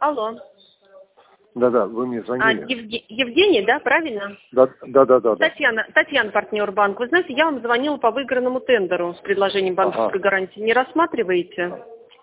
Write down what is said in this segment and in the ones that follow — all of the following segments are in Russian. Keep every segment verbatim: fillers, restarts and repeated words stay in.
Алло. Да-да, вы мне А, звонили. Евге- Евгений, да, правильно? Да, да, да, да. да. Татьяна, Татьяна, партнер банк. Вы знаете, я вам звонила по выигранному тендеру с предложением банковской Ага. гарантии. Не рассматриваете?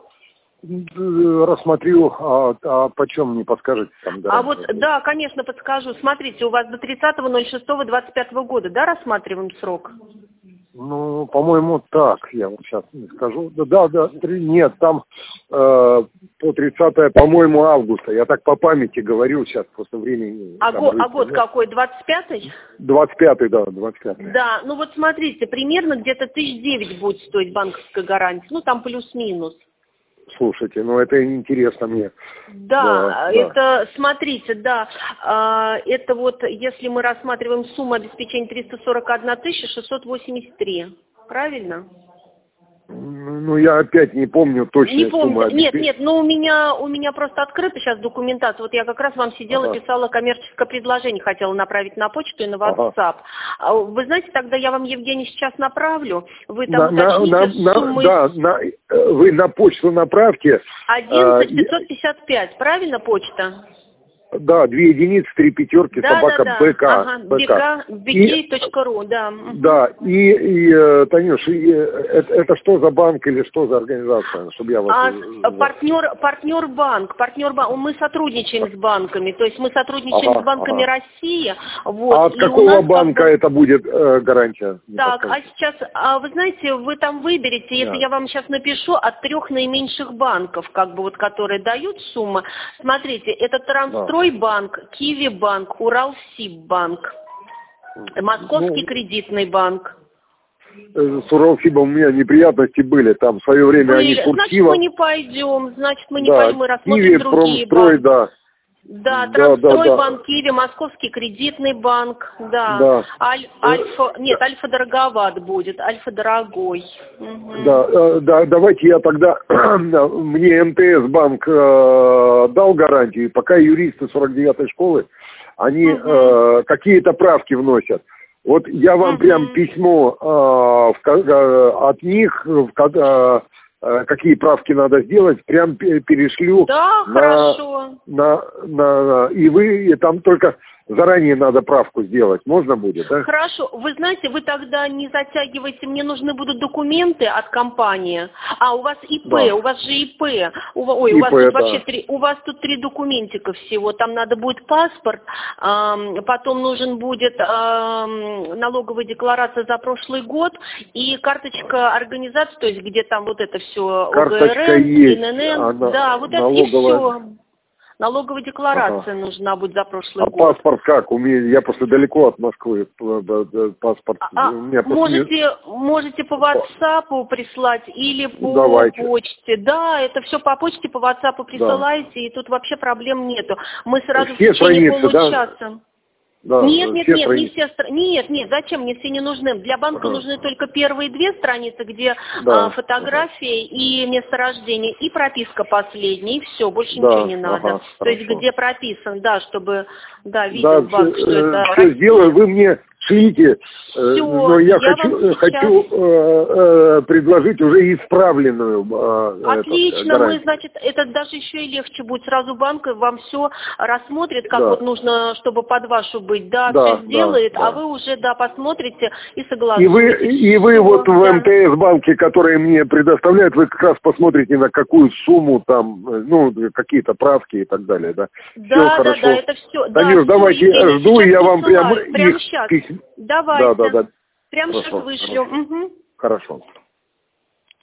Д- Рассмотрю, а, а почем не подскажете там А вот, гарантию? да, конечно, подскажу. Смотрите, у вас до тридцатого ноль шестого двадцать пятого года, да, рассматриваем срок? Ну, по-моему, так, я вот сейчас не скажу. Да, да, да, три- нет, там э, по тридцатое, по-моему, августа. Я так по памяти говорю сейчас, просто времени. А, там го- а рыться год нет. какой? двадцать пятый? двадцать пятый, да, двадцать пятый. Да, ну вот смотрите, примерно где-то тысяч девять будет стоить банковская гарантия. Ну, там плюс-минус. Слушайте, ну это интересно мне. Да, Да, да. это, смотрите, да, а, это вот, если мы рассматриваем сумму обеспечения триста сорок одна тысяча шестьсот восемьдесят три, правильно? Ну, я опять не помню точно Не сумму. помните, нет, обеспеч- нет, но у меня, у меня просто открыта сейчас документация, вот я как раз вам сидела, Ага. писала коммерческое предложение, хотела направить на почту и на Ага. WhatsApp. А Вы знаете, тогда я вам, Евгений, сейчас направлю, вы На, там на, уточните на, на- суммы да, на, э, вы на почту направьте. одиннадцать э, пятьсот пятьдесят пять, правильно почта? Да, две единицы, три пятерки, Да, собака да, да. БК. Ага, БК. бк точка ру, да. Мгм. Да, и, и э, Танюш, и, э, это, это что за банк или что за организация, чтобы я вот... А, э, партнер, партнер банк, партнер банк, мы сотрудничаем с банками, то есть мы сотрудничаем Ага, с банками ага. России, вот. А от И у какого нас как банка бы- это будет э, гарантия? Не Так, а подскажете? сейчас, а вы знаете, вы там выберете, если Да. я вам сейчас напишу, от трех наименьших банков, как бы вот, которые дают суммы. Смотрите, это Трансстройбанк, Киви-банк, Уралсиббанк, Московский Ну, кредитный банк. э, с Уралсибом у меня неприятности были, там в свое время Были. они Значит, курсиво... мы не пойдем, значит, мы не Да, пойдем, мы рассмотрим Киви, другие Промстрой, банки. да. Да, Да, да, Трансстройбанк, да. Киви, Московский кредитный банк, да. Да. Аль- Альфа, нет, Альфа дороговат будет, Альфа дорогой. Мгм. Да, э, да, давайте я тогда, мне МТС-банк э, дал гарантию, пока юристы сорок девятой школы, они Мгм. э, какие-то правки вносят. Вот я вам Мгм. прям письмо э, в ка- э, от них, в ка- э, э, какие правки надо сделать, прям пе- перешлю Да, на, хорошо. на, на, и вы, и там только заранее надо правку сделать, можно будет, да? Хорошо. Вы знаете, вы тогда не затягивайте, мне нужны будут документы от компании. А, у вас ИП, Да. у вас же ИП. У, ва- ой, у вас ИП, тут да. вообще три, у вас тут три документика всего. Там надо будет паспорт, ам, потом нужен будет ам, налоговая декларация за прошлый год и карточка организации, то есть где там вот это все Карточка ОГРН, есть, ИНН. она Да, вот это и налоговая. все. Налоговая декларация Ага. нужна будет за прошлый А год. паспорт как? У меня, я просто далеко от Москвы. п- п- п- Паспорт. А, У меня просто можете, не- можете по WhatsApp прислать или по Давайте. почте. Да, это все по почте, по WhatsApp присылаете, и тут вообще проблем нету. Мы сразу Все в течение страницы, да? получаса. Да, Нет, нет, все нет, не страницы. все стра- Нет, нет, зачем? Мне все не нужны. Для банка Ага. нужны только первые две страницы, где Да, а, фотографии и месторождение, и прописка последняя, и все, больше Да, ничего не надо. ага, То есть хорошо. где прописан, да, чтобы, да, Да, видел банк, что это все Россия. сделаю. Вы мне шлите, э, но я, я хочу, вам э, сейчас- хочу э, э, предложить уже исправленную э, Отлично, этот, мы, гарантию. значит, это даже еще и легче будет. Сразу банк вам все рассмотрит, как Да. вот нужно, чтобы под вашу быть, да, Да, все сделает, да, а да. вы уже, да, посмотрите и И согласуете. вы, и вы Всё, вот в да. МТС-банке, которые мне предоставляют, вы как раз посмотрите, на какую сумму там, э, ну, какие-то правки и так далее, да? Все Да, да, хорошо. да, это все. Танюш, да, давайте всё, Евгений, жду, сейчас я вам прямо посылаю. Прямо их сейчас. письма. Давайте. Да, да, да. Прямо Хорошо, сейчас вышлю. хорошо. Мгм. Хорошо.